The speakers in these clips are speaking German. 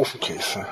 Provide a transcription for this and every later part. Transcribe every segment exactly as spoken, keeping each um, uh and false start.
Ofenkäse.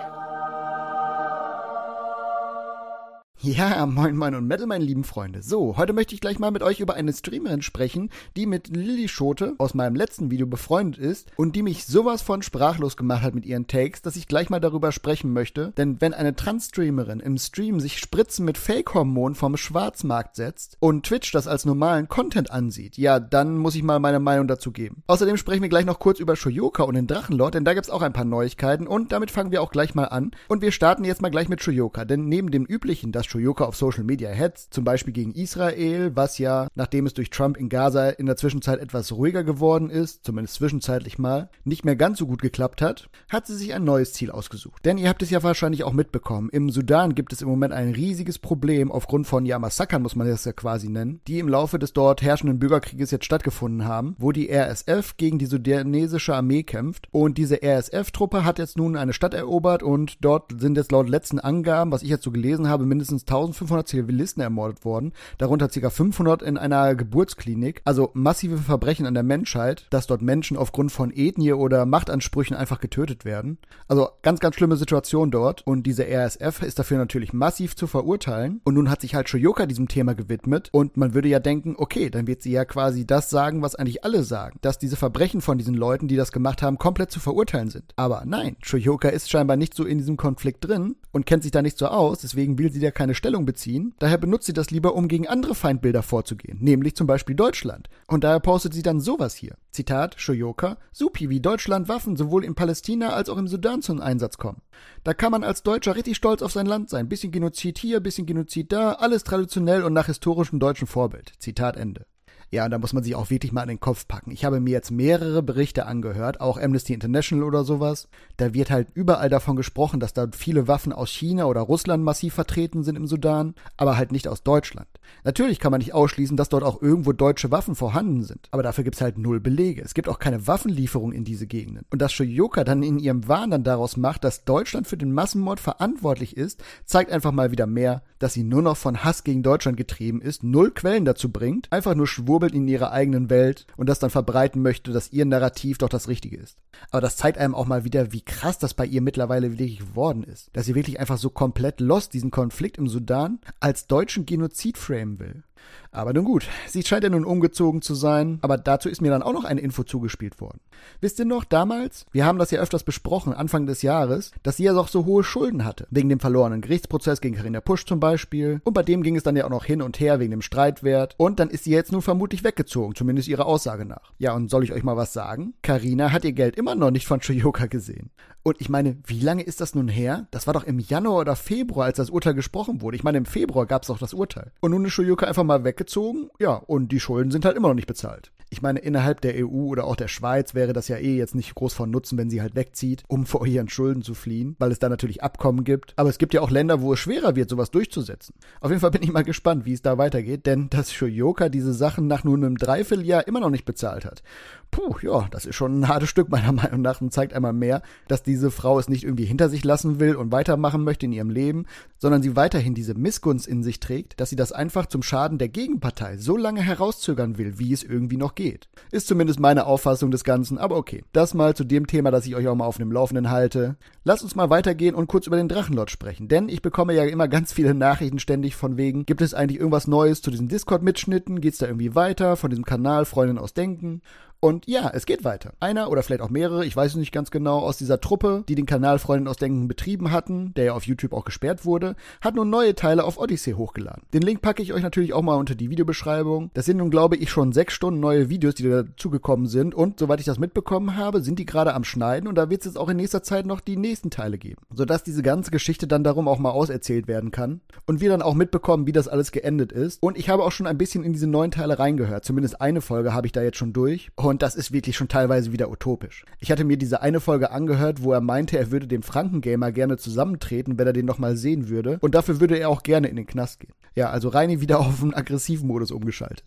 Ja, moin moin und Metal, meine lieben Freunde. So, heute möchte ich gleich mal mit euch über eine Streamerin sprechen, die mit Lilly Schote aus meinem letzten Video befreundet ist und die mich sowas von sprachlos gemacht hat mit ihren Takes, dass ich gleich mal darüber sprechen möchte. Denn wenn eine Trans-Streamerin im Stream sich Spritzen mit Fake-Hormonen vom Schwarzmarkt setzt und Twitch das als normalen Content ansieht, ja, dann muss ich mal meine Meinung dazu geben. Außerdem sprechen wir gleich noch kurz über Shoyoka und den Drachenlord, denn da gibt's auch ein paar Neuigkeiten und damit fangen wir auch gleich mal an. Und wir starten jetzt mal gleich mit Shoyoka, denn neben dem üblichen, dass Shoyoka auf Social Media hetzt, zum Beispiel gegen Israel, was ja, nachdem es durch Trump in Gaza in der Zwischenzeit etwas ruhiger geworden ist, zumindest zwischenzeitlich mal, nicht mehr ganz so gut geklappt hat, hat sie sich ein neues Ziel ausgesucht. Denn ihr habt es ja wahrscheinlich auch mitbekommen, im Sudan gibt es im Moment ein riesiges Problem aufgrund von, ja, Massakern muss man das ja quasi nennen, die im Laufe des dort herrschenden Bürgerkrieges jetzt stattgefunden haben, wo die R S F gegen die sudanesische Armee kämpft und diese R S F-Truppe hat jetzt nun eine Stadt erobert und dort sind jetzt laut letzten Angaben, was ich jetzt so gelesen habe, mindestens eintausendfünfhundert Zivilisten ermordet worden, darunter ca. fünfhundert in einer Geburtsklinik, also massive Verbrechen an der Menschheit, dass dort Menschen aufgrund von Ethnie oder Machtansprüchen einfach getötet werden. Also ganz, ganz schlimme Situation dort und diese R S F ist dafür natürlich massiv zu verurteilen und nun hat sich halt Shoyoka diesem Thema gewidmet und man würde ja denken, okay, dann wird sie ja quasi das sagen, was eigentlich alle sagen, dass diese Verbrechen von diesen Leuten, die das gemacht haben, komplett zu verurteilen sind. Aber nein, Shoyoka ist scheinbar nicht so in diesem Konflikt drin und kennt sich da nicht so aus, deswegen will sie da keine Stellung beziehen. Daher benutzt sie das lieber, um gegen andere Feindbilder vorzugehen, nämlich zum Beispiel Deutschland. Und daher postet sie dann sowas hier. Zitat, Shoyoka, supi, wie Deutschland Waffen sowohl in Palästina als auch im Sudan zum Einsatz kommen. Da kann man als Deutscher richtig stolz auf sein Land sein. Bisschen Genozid hier, bisschen Genozid da, alles traditionell und nach historischem deutschen Vorbild. Zitat Ende. Ja, und da muss man sich auch wirklich mal an den Kopf packen. Ich habe mir jetzt mehrere Berichte angehört, auch Amnesty International oder sowas. Da wird halt überall davon gesprochen, dass da viele Waffen aus China oder Russland massiv vertreten sind im Sudan, aber halt nicht aus Deutschland. Natürlich kann man nicht ausschließen, dass dort auch irgendwo deutsche Waffen vorhanden sind, aber dafür gibt's halt null Belege. Es gibt auch keine Waffenlieferung in diese Gegenden. Und dass Shoyoka dann in ihrem Wahn dann daraus macht, dass Deutschland für den Massenmord verantwortlich ist, zeigt einfach mal wieder mehr, dass sie nur noch von Hass gegen Deutschland getrieben ist, null Quellen dazu bringt, einfach nur schwurbelt in ihrer eigenen Welt und das dann verbreiten möchte, dass ihr Narrativ doch das Richtige ist. Aber das zeigt einem auch mal wieder, wie krass das bei ihr mittlerweile wirklich geworden ist. Dass sie wirklich einfach so komplett lost diesen Konflikt im Sudan als deutschen Genozid framen will. Aber nun gut, sie scheint ja nun umgezogen zu sein, aber dazu ist mir dann auch noch eine Info zugespielt worden. Wisst ihr noch, damals, wir haben das ja öfters besprochen, Anfang des Jahres, dass sie ja doch so hohe Schulden hatte, wegen dem verlorenen Gerichtsprozess gegen Carina Pusch zum Beispiel, und bei dem ging es dann ja auch noch hin und her wegen dem Streitwert, und dann ist sie jetzt nun vermutlich weggezogen, zumindest ihrer Aussage nach. Ja, und soll ich euch mal was sagen? Carina hat ihr Geld immer noch nicht von Shoyoka gesehen. Und ich meine, wie lange ist das nun her? Das war doch im Januar oder Februar, als das Urteil gesprochen wurde. Ich meine, im Februar gab es doch das Urteil. Und nun ist Shoyoka einfach mal weggezogen, ja, und die Schulden sind halt immer noch nicht bezahlt. Ich meine, innerhalb der E U oder auch der Schweiz wäre das ja eh jetzt nicht groß von Nutzen, wenn sie halt wegzieht, um vor ihren Schulden zu fliehen, weil es da natürlich Abkommen gibt. Aber es gibt ja auch Länder, wo es schwerer wird, sowas durchzusetzen. Auf jeden Fall bin ich mal gespannt, wie es da weitergeht, denn dass Shoyoka diese Sachen nach nur einem Dreivierteljahr immer noch nicht bezahlt hat. Puh, ja, das ist schon ein hartes Stück meiner Meinung nach und zeigt einmal mehr, dass diese Frau es nicht irgendwie hinter sich lassen will und weitermachen möchte in ihrem Leben, sondern sie weiterhin diese Missgunst in sich trägt, dass sie das einfach zum Schaden der Gegenpartei so lange herauszögern will, wie es irgendwie noch geht. Ist zumindest meine Auffassung des Ganzen, aber okay. Das mal zu dem Thema, das ich euch auch mal auf dem Laufenden halte. Lasst uns mal weitergehen und kurz über den Drachenlord sprechen, denn ich bekomme ja immer ganz viele Nachrichten ständig von wegen, gibt es eigentlich irgendwas Neues zu diesen Discord-Mitschnitten? Geht's da irgendwie weiter von diesem Kanal Freundin aus Denken? Und ja, es geht weiter. Einer oder vielleicht auch mehrere, ich weiß es nicht ganz genau, aus dieser Truppe, die den Kanal Freundin aus Denken betrieben hatten, der ja auf YouTube auch gesperrt wurde, hat nun neue Teile auf Odyssey hochgeladen. Den Link packe ich euch natürlich auch mal unter die Videobeschreibung. Das sind nun, glaube ich, schon sechs Stunden neue Videos, die dazugekommen sind und soweit ich das mitbekommen habe, sind die gerade am Schneiden und da wird es jetzt auch in nächster Zeit noch die nächsten Teile geben, sodass diese ganze Geschichte dann darum auch mal auserzählt werden kann und wir dann auch mitbekommen, wie das alles geendet ist. Und ich habe auch schon ein bisschen in diese neuen Teile reingehört, zumindest eine Folge habe ich da jetzt schon durch. Und das ist wirklich schon teilweise wieder utopisch. Ich hatte mir diese eine Folge angehört, wo er meinte, er würde dem Frankengamer gerne zusammentreten, wenn er den nochmal sehen würde. Und dafür würde er auch gerne in den Knast gehen. Ja, also Reini wieder auf einen aggressiven Modus umgeschaltet.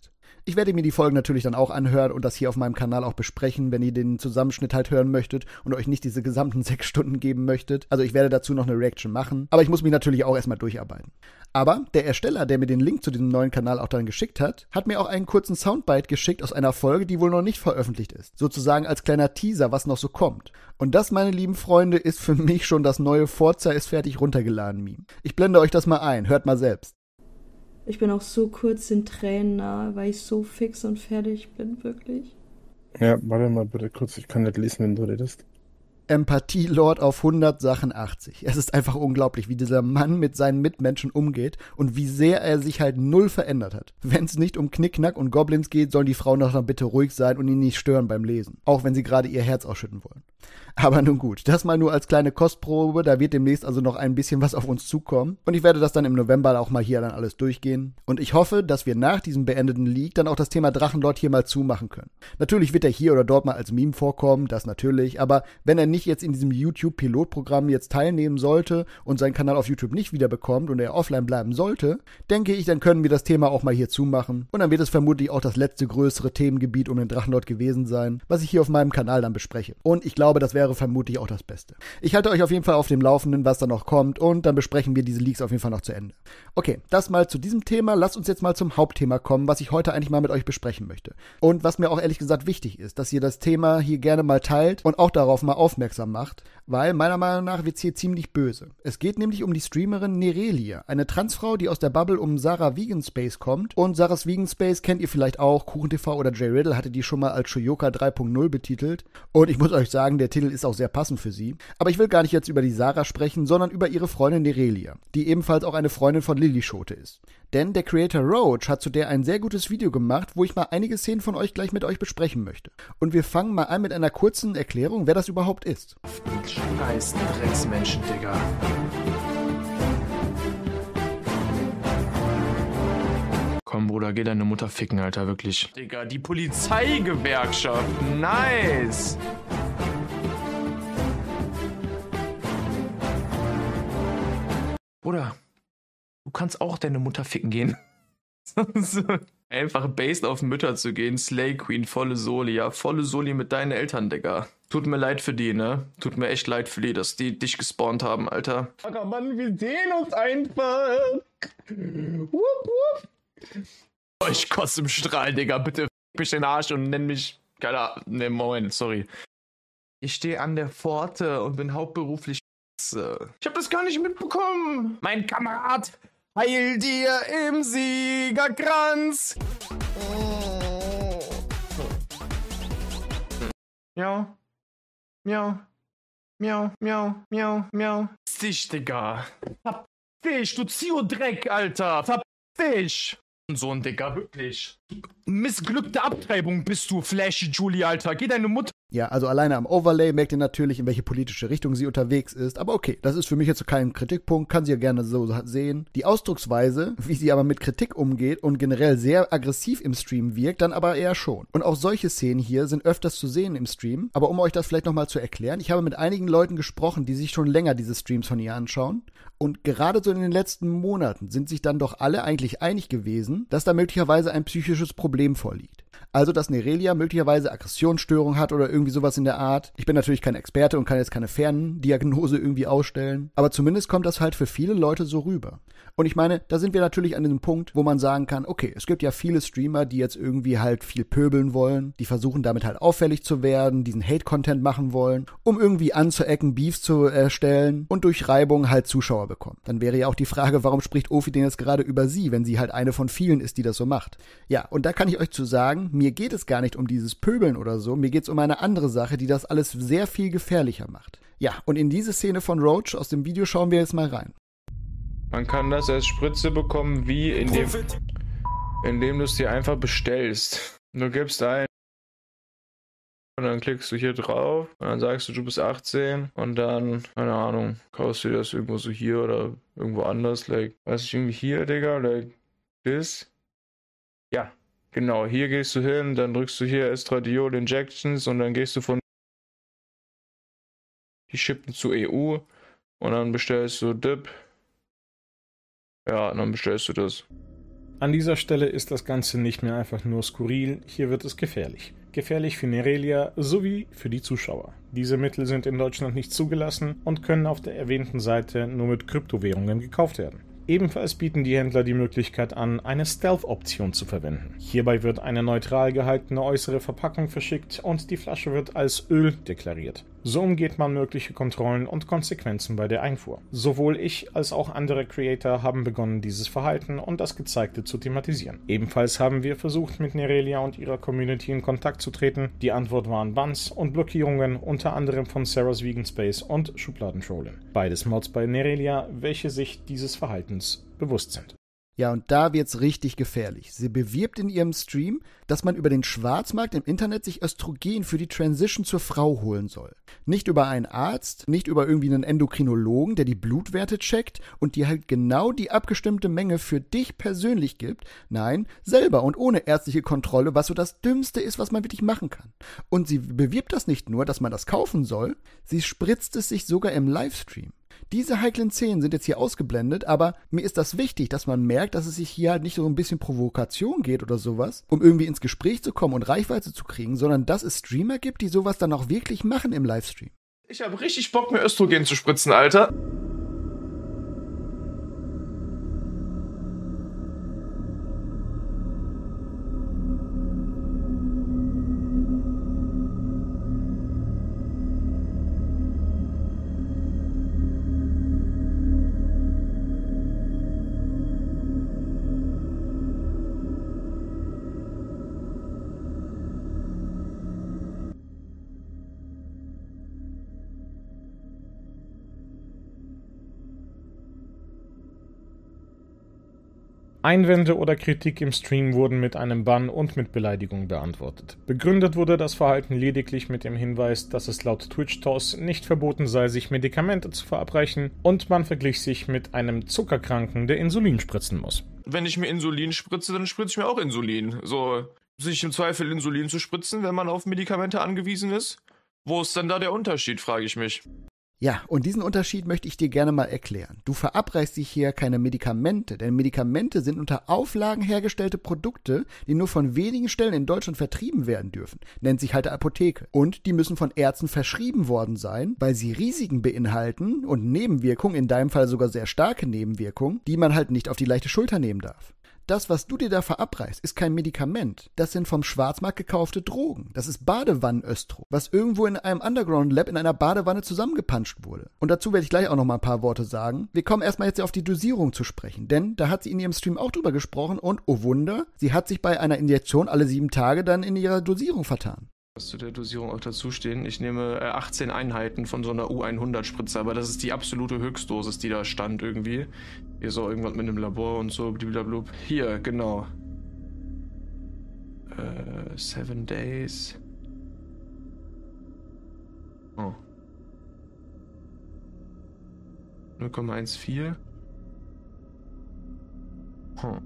Ich werde mir die Folgen natürlich dann auch anhören und das hier auf meinem Kanal auch besprechen, wenn ihr den Zusammenschnitt halt hören möchtet und euch nicht diese gesamten sechs Stunden geben möchtet. Also ich werde dazu noch eine Reaction machen, aber ich muss mich natürlich auch erstmal durcharbeiten. Aber der Ersteller, der mir den Link zu diesem neuen Kanal auch dann geschickt hat, hat mir auch einen kurzen Soundbite geschickt aus einer Folge, die wohl noch nicht veröffentlicht ist. Sozusagen als kleiner Teaser, was noch so kommt. Und das, meine lieben Freunde, ist für mich schon das neue Forza ist fertig runtergeladen Meme. Ich blende euch das mal ein, hört mal selbst. Ich bin auch so kurz den Tränen nahe, weil ich so fix und fertig bin, wirklich. Ja, warte mal bitte kurz, ich kann nicht lesen, wenn du redest. Empathie-Lord auf hundert Sachen achtzig. Es ist einfach unglaublich, wie dieser Mann mit seinen Mitmenschen umgeht und wie sehr er sich halt null verändert hat. Wenn es nicht um Knickknack und Goblins geht, sollen die Frauen doch dann bitte ruhig sein und ihn nicht stören beim Lesen. Auch wenn sie gerade ihr Herz ausschütten wollen. Aber nun gut, das mal nur als kleine Kostprobe, da wird demnächst also noch ein bisschen was auf uns zukommen. Und ich werde das dann im November auch mal hier dann alles durchgehen. Und ich hoffe, dass wir nach diesem beendeten Leak dann auch das Thema Drachenlord hier mal zumachen können. Natürlich wird er hier oder dort mal als Meme vorkommen, das natürlich, aber wenn er nicht jetzt in diesem YouTube-Pilotprogramm jetzt teilnehmen sollte und seinen Kanal auf YouTube nicht wiederbekommt und er offline bleiben sollte, denke ich, dann können wir das Thema auch mal hier zumachen. Und dann wird es vermutlich auch das letzte größere Themengebiet um den Drachenlord gewesen sein, was ich hier auf meinem Kanal dann bespreche. Und ich glaube, das wäre vermutlich auch das Beste. Ich halte euch auf jeden Fall auf dem Laufenden, was da noch kommt und dann besprechen wir diese Leaks auf jeden Fall noch zu Ende. Okay, das mal zu diesem Thema. Lasst uns jetzt mal zum Hauptthema kommen, was ich heute eigentlich mal mit euch besprechen möchte. Und was mir auch ehrlich gesagt wichtig ist, dass ihr das Thema hier gerne mal teilt und auch darauf mal aufmerksam macht, weil meiner Meinung nach wird es hier ziemlich böse. Es geht nämlich um die Streamerin Nerelia, eine Transfrau, die aus der Bubble um Sarah Vegan Space kommt. Und Sarahs Vegan Space kennt ihr vielleicht auch. KuchenTV oder Jay Riddle hatte die schon mal als Shoyoka drei Punkt null betitelt. Und ich muss euch sagen, der Titel ist auch sehr passend für sie. Aber ich will gar nicht jetzt über die Sarah sprechen, sondern über ihre Freundin Nerelia, die ebenfalls auch eine Freundin von LillySchote ist. Denn der Creator Roach hat zu der ein sehr gutes Video gemacht, wo ich mal einige Szenen von euch gleich mit euch besprechen möchte. Und wir fangen mal an mit einer kurzen Erklärung, wer das überhaupt ist. Scheiß Drecksmenschen, Digga. Komm, Bruder, geh deine Mutter ficken, Alter, wirklich. Digga, die Polizeigewerkschaft. Nice. Bruder, du kannst auch deine Mutter ficken gehen. Einfach based auf Mütter zu gehen. Slay Queen, volle Soli, ja. Volle Soli mit deinen Eltern, Digga. Tut mir leid für die, ne? Tut mir echt leid für die, dass die dich gespawnt haben, Alter. Aber Mann, wir sehen uns einfach. Wupp, wupp. Oh, ich kotze im Strahl, Digga. Bitte f*** mich den Arsch und nenn mich... Keine Ahnung. Ne, Moment, sorry. Ich stehe an der Pforte und bin hauptberuflich... Ich hab das gar nicht mitbekommen. Mein Kamerad, heil dir im Siegerkranz. Miau. Miau. Miau, miau, miau, miau. Verpiss dich, Digga. Verpiss dich, du Zio-Dreck, Alter. Verpiss dich. So ein Digga, wirklich. Missglückte Abtreibung bist du, Flashy Julie, Alter. Geh deine Mutter... Ja, also alleine am Overlay merkt ihr natürlich, in welche politische Richtung sie unterwegs ist. Aber okay, das ist für mich jetzt kein Kritikpunkt, kann sie ja gerne so sehen. Die Ausdrucksweise, wie sie aber mit Kritik umgeht und generell sehr aggressiv im Stream wirkt, dann aber eher schon. Und auch solche Szenen hier sind öfters zu sehen im Stream. Aber um euch das vielleicht nochmal zu erklären, ich habe mit einigen Leuten gesprochen, die sich schon länger diese Streams von ihr anschauen. Und gerade so in den letzten Monaten sind sich dann doch alle eigentlich einig gewesen, dass da möglicherweise ein psychisches Problem vorliegt. Also, dass Nerelia möglicherweise Aggressionsstörung hat oder irgendwie sowas in der Art. Ich bin natürlich kein Experte und kann jetzt keine Ferndiagnose irgendwie ausstellen. Aber zumindest kommt das halt für viele Leute so rüber. Und ich meine, da sind wir natürlich an diesem Punkt, wo man sagen kann, okay, es gibt ja viele Streamer, die jetzt irgendwie halt viel pöbeln wollen. Die versuchen damit halt auffällig zu werden, diesen Hate-Content machen wollen, um irgendwie anzuecken, Beefs zu erstellen und durch Reibung halt Zuschauer bekommen. Dann wäre ja auch die Frage, warum spricht Ofi denn jetzt gerade über sie, wenn sie halt eine von vielen ist, die das so macht. Ja, und da kann ich euch zu sagen, mir geht es gar nicht um dieses Pöbeln oder so, mir geht es um eine andere Sache, die das alles sehr viel gefährlicher macht. Ja, und in diese Szene von Roach aus dem Video schauen wir jetzt mal rein. Man kann das als Spritze bekommen, wie indem, indem du es dir einfach bestellst. Du gibst ein und dann klickst du hier drauf und dann sagst du, du bist achtzehn und dann, keine Ahnung, kaufst du dir das irgendwo so hier oder irgendwo anders, like, weiß ich, irgendwie hier, Digga, like this. Ja, genau, hier gehst du hin, dann drückst du hier Estradiol Injections und dann gehst du von die Shippen zu E U und dann bestellst du Dip. Ja, und dann bestellst du das. An dieser Stelle ist das Ganze nicht mehr einfach nur skurril, hier wird es gefährlich. Gefährlich für Nerelia sowie für die Zuschauer. Diese Mittel sind in Deutschland nicht zugelassen und können auf der erwähnten Seite nur mit Kryptowährungen gekauft werden. Ebenfalls bieten die Händler die Möglichkeit an, eine Stealth-Option zu verwenden. Hierbei wird eine neutral gehaltene äußere Verpackung verschickt und die Flasche wird als Öl deklariert. So umgeht man mögliche Kontrollen und Konsequenzen bei der Einfuhr. Sowohl ich als auch andere Creator haben begonnen, dieses Verhalten und das Gezeigte zu thematisieren. Ebenfalls haben wir versucht, mit Nerelia und ihrer Community in Kontakt zu treten. Die Antwort waren Bans und Blockierungen, unter anderem von Sarah's Vegan Space und Schubladentrollen. Beides Mods bei Nerelia, welche sich dieses Verhaltens bewusst sind. Ja, und da wird's richtig gefährlich. Sie bewirbt in ihrem Stream, dass man über den Schwarzmarkt im Internet sich Östrogen für die Transition zur Frau holen soll. Nicht über einen Arzt, nicht über irgendwie einen Endokrinologen, der die Blutwerte checkt und dir halt genau die abgestimmte Menge für dich persönlich gibt. Nein, selber und ohne ärztliche Kontrolle, was so das Dümmste ist, was man wirklich machen kann. Und sie bewirbt das nicht nur, dass man das kaufen soll, sie spritzt es sich sogar im Livestream. Diese heiklen Szenen sind jetzt hier ausgeblendet, aber mir ist das wichtig, dass man merkt, dass es sich hier halt nicht so ein bisschen Provokation geht oder sowas, um irgendwie ins Gespräch zu kommen und Reichweite zu kriegen, sondern dass es Streamer gibt, die sowas dann auch wirklich machen im Livestream. Ich habe richtig Bock, mir Östrogen zu spritzen, Alter. Einwände oder Kritik im Stream wurden mit einem Bann und mit Beleidigung beantwortet. Begründet wurde das Verhalten lediglich mit dem Hinweis, dass es laut Twitch-Toss nicht verboten sei, sich Medikamente zu verabreichen, und man verglich sich mit einem Zuckerkranken, der Insulin spritzen muss. Wenn ich mir Insulin spritze, dann spritze ich mir auch Insulin. So, sich im Zweifel Insulin zu spritzen, wenn man auf Medikamente angewiesen ist? Wo ist dann da der Unterschied, frage ich mich. Ja, und diesen Unterschied möchte ich dir gerne mal erklären. Du verabreichst dich hier keine Medikamente, denn Medikamente sind unter Auflagen hergestellte Produkte, die nur von wenigen Stellen in Deutschland vertrieben werden dürfen. Nennt sich halt Apotheke. Und die müssen von Ärzten verschrieben worden sein, weil sie Risiken beinhalten und Nebenwirkungen, in deinem Fall sogar sehr starke Nebenwirkungen, die man halt nicht auf die leichte Schulter nehmen darf. Das, was du dir da verabreichst, ist kein Medikament. Das sind vom Schwarzmarkt gekaufte Drogen. Das ist Badewannenöstro, was irgendwo in einem Underground-Lab in einer Badewanne zusammengepanscht wurde. Und dazu werde ich gleich auch noch mal ein paar Worte sagen. Wir kommen erstmal jetzt auf die Dosierung zu sprechen, denn da hat sie in ihrem Stream auch drüber gesprochen und, oh Wunder, sie hat sich bei einer Injektion alle sieben Tage dann in ihrer Dosierung vertan. Was zu der Dosierung auch dazu stehen. Ich nehme äh, achtzehn Einheiten von so einer U hundert Spritze, aber das ist die absolute Höchstdosis, die da stand irgendwie. Hier so irgendwas mit einem Labor und so, blablabla. Hier, genau. Äh, seven Days. Oh. null Komma vierzehn. Hm.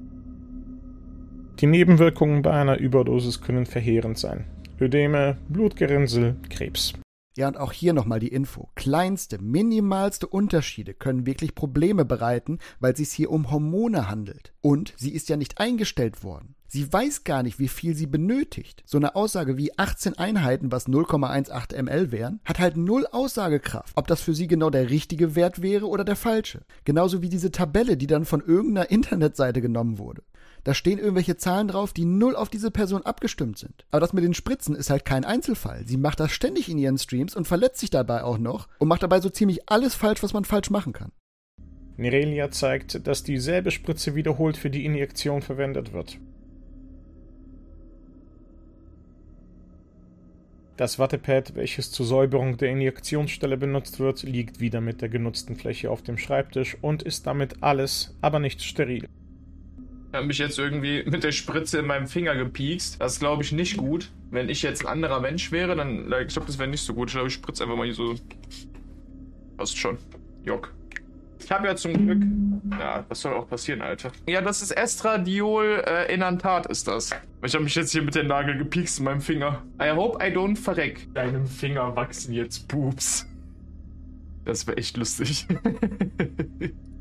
Die Nebenwirkungen bei einer Überdosis können verheerend sein. Ödeme, Blutgerinnsel, Krebs. Ja, und auch hier nochmal die Info. Kleinste, minimalste Unterschiede können wirklich Probleme bereiten, weil es sich hier um Hormone handelt. Und sie ist ja nicht eingestellt worden. Sie weiß gar nicht, wie viel sie benötigt. So eine Aussage wie achtzehn Einheiten, was null Komma achtzehn Milliliter wären, hat halt null Aussagekraft. Ob das für sie genau der richtige Wert wäre oder der falsche. Genauso wie diese Tabelle, die dann von irgendeiner Internetseite genommen wurde. Da stehen irgendwelche Zahlen drauf, die null auf diese Person abgestimmt sind. Aber das mit den Spritzen ist halt kein Einzelfall. Sie macht das ständig in ihren Streams und verletzt sich dabei auch noch und macht dabei so ziemlich alles falsch, was man falsch machen kann. Nerelia zeigt, dass dieselbe Spritze wiederholt für die Injektion verwendet wird. Das Wattepad, welches zur Säuberung der Injektionsstelle benutzt wird, liegt wieder mit der genutzten Fläche auf dem Schreibtisch und ist damit alles, aber nicht steril. Ich habe mich jetzt irgendwie mit der Spritze in meinem Finger gepiekst. Das ist, glaube ich, nicht gut. Wenn ich jetzt ein anderer Mensch wäre, dann, like, ich glaube, das wäre nicht so gut. Ich glaube, ich spritze einfach mal hier so. Passt schon. Jock. Ich habe ja zum Glück... Ja, was soll auch passieren, Alter? Ja, das ist Estradiol äh, Enantat ist das. Ich habe mich jetzt hier mit der Nagel gepiekst in meinem Finger. I hope I don't verreck. Deinem Finger wachsen jetzt Boobs. Das wäre echt lustig.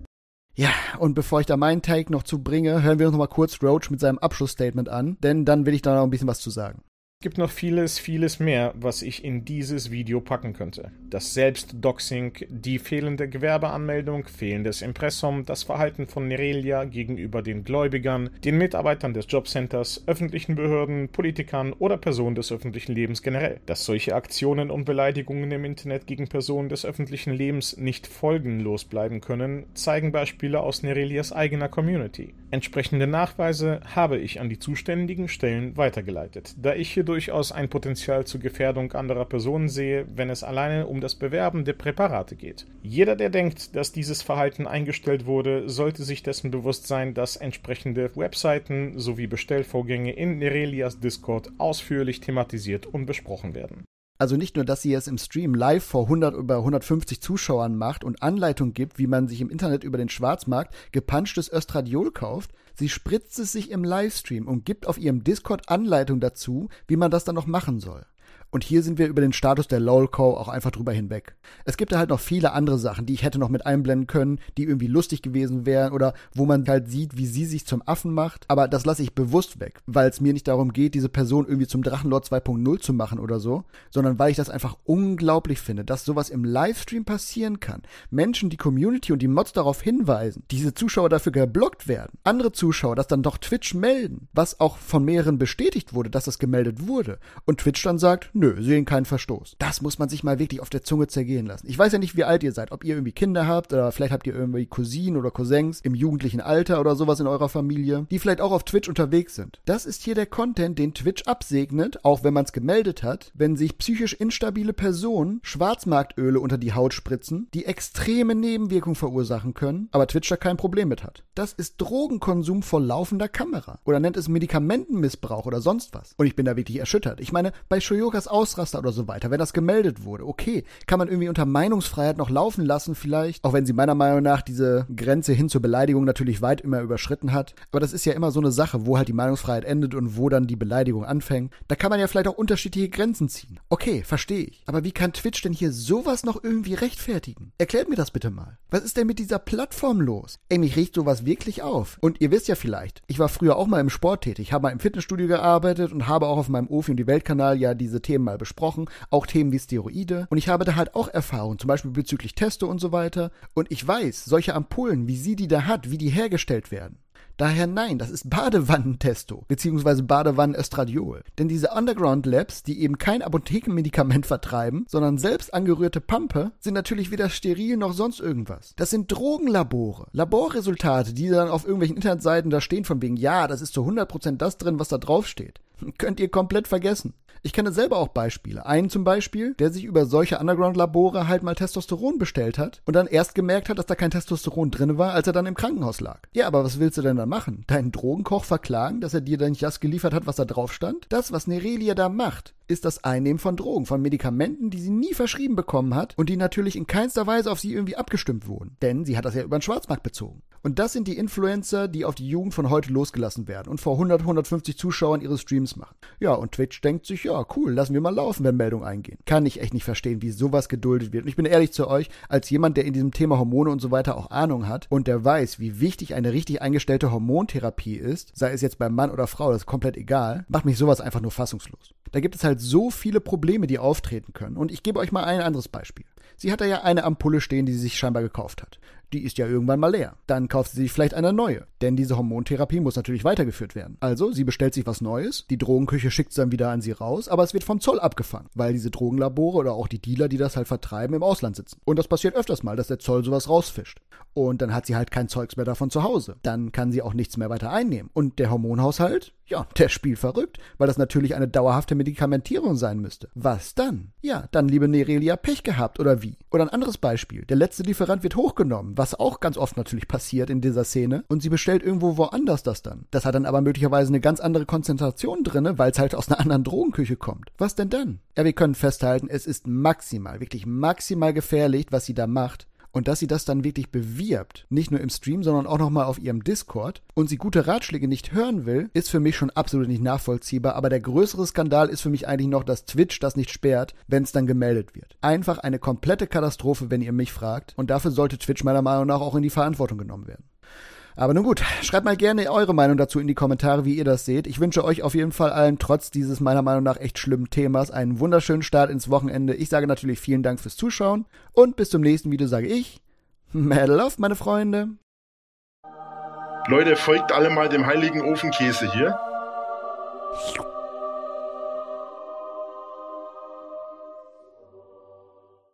Ja, und bevor ich da meinen Take noch zu bringe, hören wir uns noch mal kurz Roach mit seinem Abschlussstatement an, denn dann will ich da noch ein bisschen was zu sagen. Es gibt noch vieles, vieles mehr, was ich in dieses Video packen könnte. Das Selbstdoxing, die fehlende Gewerbeanmeldung, fehlendes Impressum, das Verhalten von Nerelia gegenüber den Gläubigern, den Mitarbeitern des Jobcenters, öffentlichen Behörden, Politikern oder Personen des öffentlichen Lebens generell. Dass solche Aktionen und Beleidigungen im Internet gegen Personen des öffentlichen Lebens nicht folgenlos bleiben können, zeigen Beispiele aus Nerelias eigener Community. Entsprechende Nachweise habe ich an die zuständigen Stellen weitergeleitet, da ich hier durchaus ein Potenzial zur Gefährdung anderer Personen sehe, wenn es alleine um das Bewerben der Präparate geht. Jeder, der denkt, dass dieses Verhalten eingestellt wurde, sollte sich dessen bewusst sein, dass entsprechende Webseiten sowie Bestellvorgänge in Nerelias Discord ausführlich thematisiert und besprochen werden. Also nicht nur, dass sie es im Stream live vor hundert oder hundertfünfzig Zuschauern macht und Anleitung gibt, wie man sich im Internet über den Schwarzmarkt gepanschtes Östradiol kauft, sie spritzt es sich im Livestream und gibt auf ihrem Discord Anleitung dazu, wie man das dann noch machen soll. Und hier sind wir über den Status der LOLCO auch einfach drüber hinweg. Es gibt da halt noch viele andere Sachen, die ich hätte noch mit einblenden können, die irgendwie lustig gewesen wären oder wo man halt sieht, wie sie sich zum Affen macht. Aber das lasse ich bewusst weg, weil es mir nicht darum geht, diese Person irgendwie zum Drachenlord zwei Punkt null zu machen oder so, sondern weil ich das einfach unglaublich finde, dass sowas im Livestream passieren kann. Menschen, die Community und die Mods darauf hinweisen, diese Zuschauer dafür geblockt werden. Andere Zuschauer das dann doch Twitch melden, was auch von mehreren bestätigt wurde, dass das gemeldet wurde. Und Twitch dann sagt, nö, sehen keinen Verstoß. Das muss man sich mal wirklich auf der Zunge zergehen lassen. Ich weiß ja nicht, wie alt ihr seid, ob ihr irgendwie Kinder habt oder vielleicht habt ihr irgendwie Cousinen oder Cousins im jugendlichen Alter oder sowas in eurer Familie, die vielleicht auch auf Twitch unterwegs sind. Das ist hier der Content, den Twitch absegnet, auch wenn man es gemeldet hat, wenn sich psychisch instabile Personen Schwarzmarktöle unter die Haut spritzen, die extreme Nebenwirkungen verursachen können, aber Twitch da kein Problem mit hat. Das ist Drogenkonsum vor laufender Kamera. Oder nennt es Medikamentenmissbrauch oder sonst was. Und ich bin da wirklich erschüttert. Ich meine, bei Shoyokas Ausraster oder so weiter, wenn das gemeldet wurde, okay, kann man irgendwie unter Meinungsfreiheit noch laufen lassen vielleicht, auch wenn sie meiner Meinung nach diese Grenze hin zur Beleidigung natürlich weit immer überschritten hat. Aber das ist ja immer so eine Sache, wo halt die Meinungsfreiheit endet und wo dann die Beleidigung anfängt. Da kann man ja vielleicht auch unterschiedliche Grenzen ziehen. Okay, verstehe ich. Aber wie kann Twitch denn hier sowas noch irgendwie rechtfertigen? Erklärt mir das bitte mal. Was ist denn mit dieser Plattform los? Ey, mich riecht sowas wirklich auf. Und ihr wisst ja vielleicht, ich war früher auch mal im Sport tätig, habe mal im Fitnessstudio gearbeitet und habe auch auf meinem Ofi und die Weltkanal ja diese Themen mal besprochen, auch Themen wie Steroide. Und ich habe da halt auch Erfahrung, zum Beispiel bezüglich Testo und so weiter. Und ich weiß, solche Ampullen, wie sie die da hat, wie die hergestellt werden. Daher nein, das ist Badewannentesto, beziehungsweise Badewannenöstradiol. Denn diese Underground-Labs, die eben kein Apothekenmedikament vertreiben, sondern selbst angerührte Pampe, sind natürlich weder steril noch sonst irgendwas. Das sind Drogenlabore. Laborresultate, die dann auf irgendwelchen Internetseiten da stehen von wegen, ja, das ist zu hundert Prozent das drin, was da draufsteht. Könnt ihr komplett vergessen. Ich kenne selber auch Beispiele. Einen zum Beispiel, der sich über solche Underground-Labore halt mal Testosteron bestellt hat und dann erst gemerkt hat, dass da kein Testosteron drin war, als er dann im Krankenhaus lag. Ja, aber was willst du denn dann machen? Deinen Drogenkoch verklagen, dass er dir dann nicht das geliefert hat, was da drauf stand? Das, was Nerelia da macht, ist das Einnehmen von Drogen, von Medikamenten, die sie nie verschrieben bekommen hat und die natürlich in keinster Weise auf sie irgendwie abgestimmt wurden. Denn sie hat das ja über den Schwarzmarkt bezogen. Und das sind die Influencer, die auf die Jugend von heute losgelassen werden und vor hundert, hundertfünfzig Zuschauern ihre Streams machen. Ja, und Twitch denkt sich, ja, cool, lassen wir mal laufen, wenn Meldungen eingehen. Kann ich echt nicht verstehen, wie sowas geduldet wird. Und ich bin ehrlich zu euch, als jemand, der in diesem Thema Hormone und so weiter auch Ahnung hat und der weiß, wie wichtig eine richtig eingestellte Hormontherapie ist, sei es jetzt beim Mann oder Frau, das ist komplett egal, macht mich sowas einfach nur fassungslos. Da gibt es halt so viele Probleme, die auftreten können. Und ich gebe euch mal ein anderes Beispiel. Sie hat da ja eine Ampulle stehen, die sie sich scheinbar gekauft hat. Die ist ja irgendwann mal leer. Dann kauft sie sich vielleicht eine neue. Denn diese Hormontherapie muss natürlich weitergeführt werden. Also, sie bestellt sich was Neues, die Drogenküche schickt es dann wieder an sie raus, aber es wird vom Zoll abgefangen, weil diese Drogenlabore oder auch die Dealer, die das halt vertreiben, im Ausland sitzen. Und das passiert öfters mal, dass der Zoll sowas rausfischt. Und dann hat sie halt kein Zeugs mehr davon zu Hause. Dann kann sie auch nichts mehr weiter einnehmen. Und der Hormonhaushalt, ja, der spielt verrückt, weil das natürlich eine dauerhafte Medikamentierung sein müsste. Was dann? Ja, dann, liebe Nerelia, Pech gehabt, oder wie? Oder ein anderes Beispiel. Der letzte Lieferant wird hochgenommen, was auch ganz oft natürlich passiert in dieser Szene, und sie bestellt irgendwo woanders das dann. Das hat dann aber möglicherweise eine ganz andere Konzentration drin, weil es halt aus einer anderen Drogenküche kommt. Was denn dann? Ja, wir können festhalten, es ist maximal, wirklich maximal gefährlich, was sie da macht. Und dass sie das dann wirklich bewirbt, nicht nur im Stream, sondern auch nochmal auf ihrem Discord und sie gute Ratschläge nicht hören will, ist für mich schon absolut nicht nachvollziehbar. Aber der größere Skandal ist für mich eigentlich noch, dass Twitch das nicht sperrt, wenn es dann gemeldet wird. Einfach eine komplette Katastrophe, wenn ihr mich fragt. Und dafür sollte Twitch meiner Meinung nach auch in die Verantwortung genommen werden. Aber nun gut, schreibt mal gerne eure Meinung dazu in die Kommentare, wie ihr das seht. Ich wünsche euch auf jeden Fall allen, trotz dieses meiner Meinung nach echt schlimmen Themas, einen wunderschönen Start ins Wochenende. Ich sage natürlich vielen Dank fürs Zuschauen und bis zum nächsten Video sage ich, Medal auf, meine Freunde. Leute, folgt alle mal dem heiligen Ofenkäse hier.